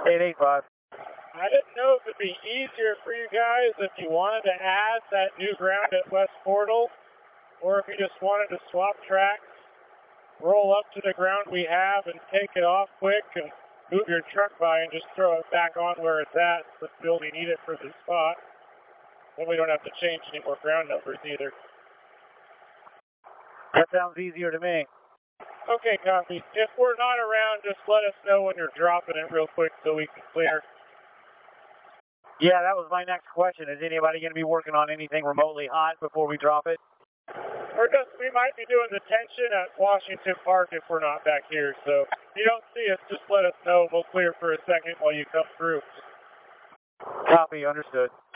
885. I didn't know if it'd be easier for you guys if you wanted to add that new ground at West Portal, or if you just wanted to swap tracks, roll up to the ground we have and take it off quick and move your truck by and just throw it back on where it's at since we only need it for the spot. Then we don't have to change any more ground numbers either. That sounds easier to me. Okay, copy. If we're not around, just let us know when you're dropping it real quick so we can clear. Yeah, that was my next question. Is anybody going to be working on anything remotely hot before we drop it? Or just, we might be doing the tension at Washington Park if we're not back here. So if you don't see us, just let us know. We'll clear for a second while you come through. Copy, understood.